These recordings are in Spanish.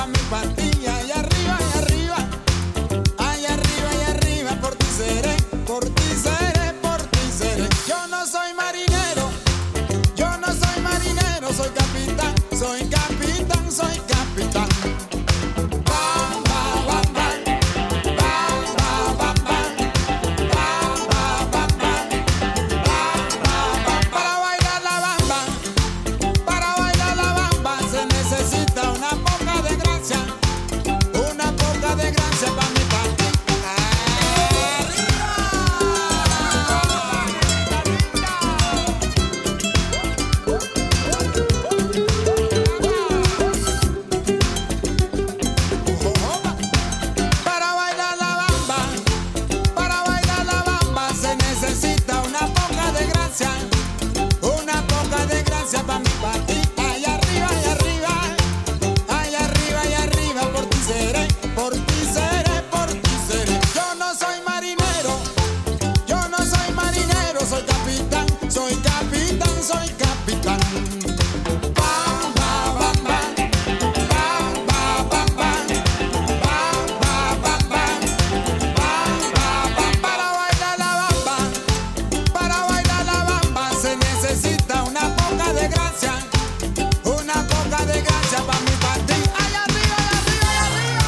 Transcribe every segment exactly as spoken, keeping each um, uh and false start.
pa' mi patilla. Allá arriba, allá arriba, allá arriba, allá arriba, por ti seré, por ti seré, por ti seré. Yo no soy marinero, yo no soy marinero, soy capitán, soy capitán, soy capitán. Bam, bam, bam, bam. Bam, bam, bam, bam. Bam, bam, bam, bam. Bam, bam, bam. Para bailar la bamba, para bailar la bamba se necesita una poca de gracia, una poca de gracia pa' mi papi. Para bailar la bamba, para bailar la bamba se necesita una poca de gracia, una poca de gracia pa' mi papi. Allá arriba, allá arriba, allá arriba, allá arriba, por ti seré, por ti seré, por ti seré. Yo no soy marinero, yo no soy marinero, soy capitán, soy capitán, soy capitán. Bam, bam, bam, bam. Bam, bam, bam, bam. Bam, bam, bam, bam. Bam, bam, bam. Para bailar la bamba, para bailar la bamba se necesita una poca de gracia, una poca de gracia pa' mi papi. Allá arriba, allá arriba, allá arriba.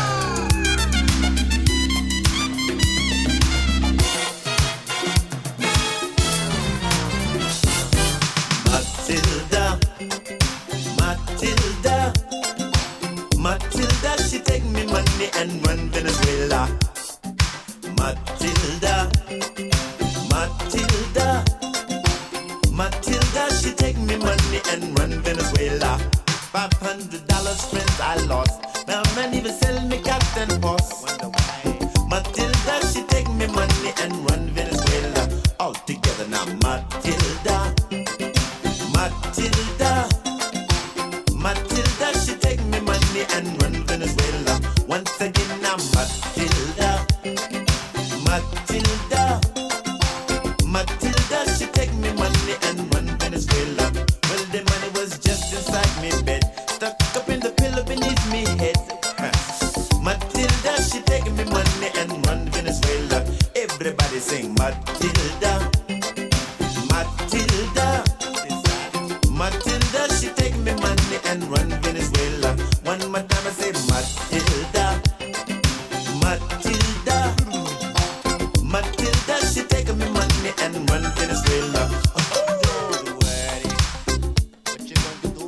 Matilda, Matilda, Matilda, she take me money and run Venezuela. Matilda, Matilda, Matilda, she take me money and run Venezuela. Five hundred dollars friends I lost. Now man even sell me cat and horse. Matilda, she take me money and run Venezuela. All together now, Matilda. Matilda, Matilda, she take me money and run Venezuela. Once again now, Matilda, Matilda, Matilda, she take me money and run Venezuela. Well, the money was just inside me bed, stuck up in the pillow beneath me head. Matilda, she take me money and run Venezuela. Everybody sing Matilda, Matilda. Matilda, she take me money and run Venezuela. One more time I say Matilda, Matilda, Matilda, she take me money and run Venezuela. Don't worry, what you gonna do?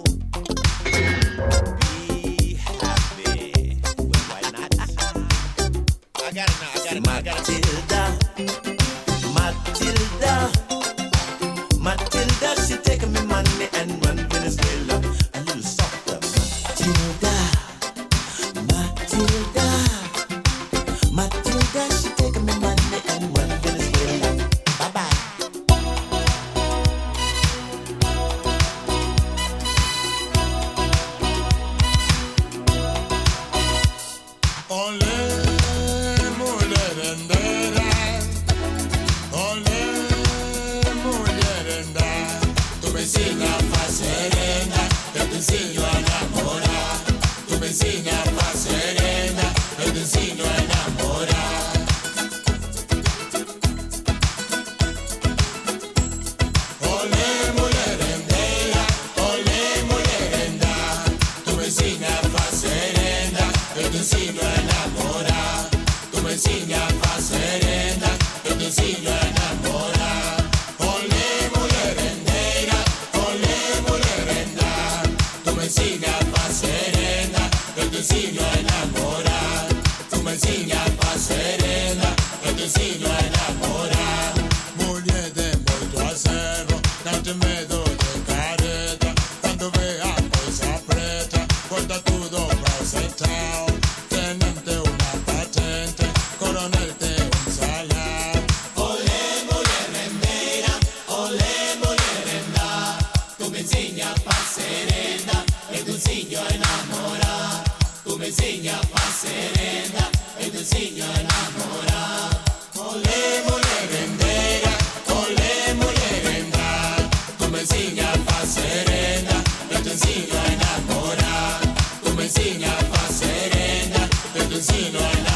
Be happy. Well, why not? I got it now, I got it now, I got it. Matilda, Matilda, Matilda, she take me money and run Venezuela. A little softer, Matilda, Matilda, Matilda, she take me money and run Venezuela. Bye bye. Olé, mujer entera, olé, mujer entera. Tu vecina fa serena, yo te enseño a enamorar. Tu vecina fa serena, yo te enseño a enamorar. Olé, mujer entera, olé, mujer entera. Tu vecina fa serena, yo te enseño a enamorar. Tu vecina fa serena, yo te enseño a enamorar. Olé, mujer entera, olé, mujer entera. Tu vecina fa serena, yo te enseño a enamorar. Tu vecina fa serena, yo te enseño a enamorar. Mujer de muito acervo, não te medo de careta. Quando vê a coisa preta, corta tudo pra o central. Tenente uma patente, coronel tem um salário. Olé, si no hay nada.